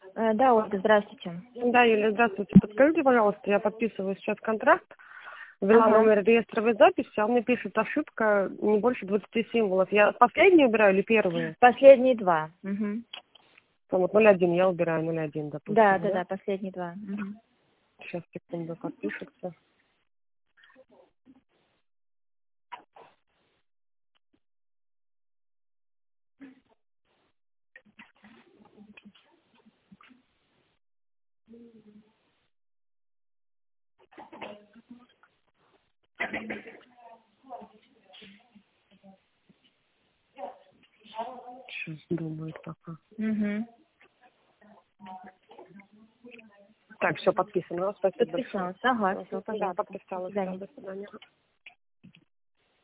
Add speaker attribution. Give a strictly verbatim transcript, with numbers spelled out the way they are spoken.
Speaker 1: Э, Да, Ольга, здравствуйте.
Speaker 2: Да, Юля, здравствуйте. Подскажите, пожалуйста, я подписываю сейчас контракт, ввела
Speaker 1: Ага.
Speaker 2: номер реестровой записи, а он мне пишет ошибка не больше двадцати символов. Я последние убираю или первые?
Speaker 1: Последние два. Мгм.
Speaker 2: Там вот ноль один я убираю, ноль один, допустим,
Speaker 1: Да,
Speaker 2: да?
Speaker 1: да, да, последние два. Мгм.
Speaker 2: Сейчас, секунду, подпишется. Сейчас думает пока.
Speaker 1: Мгм.
Speaker 2: Так, все подписано. Спасибо большое.
Speaker 1: Подписалась. Ага, все,
Speaker 2: Да,
Speaker 1: пожалуйста. До
Speaker 2: подписалась. Да,
Speaker 1: свидания.
Speaker 2: до свидания.